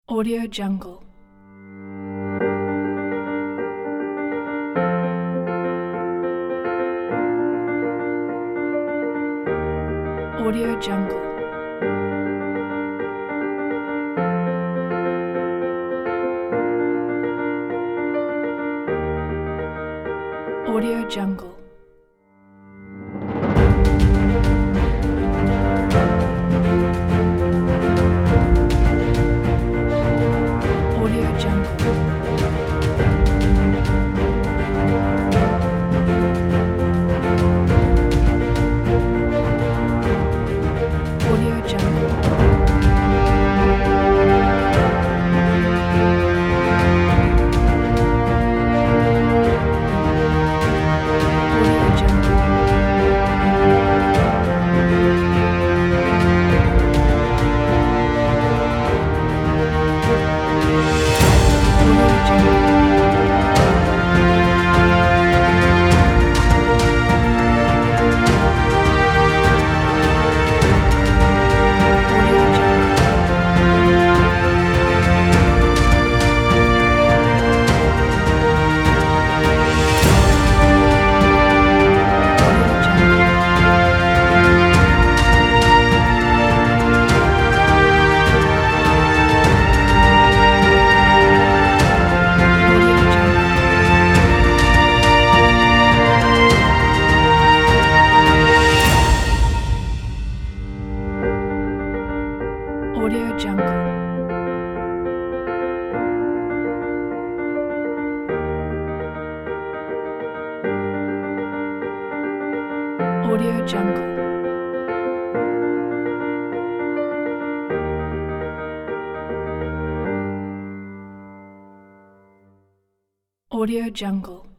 Audio Jungle. Audio Jungle. Audio Jungle. Audio Jungle. Audio Jungle. Audio Jungle. Audio Jungle. Audio Jungle. Audio Jungle. Audio Jungle. Audio Jungle. Audio Jungle. Audio Jungle.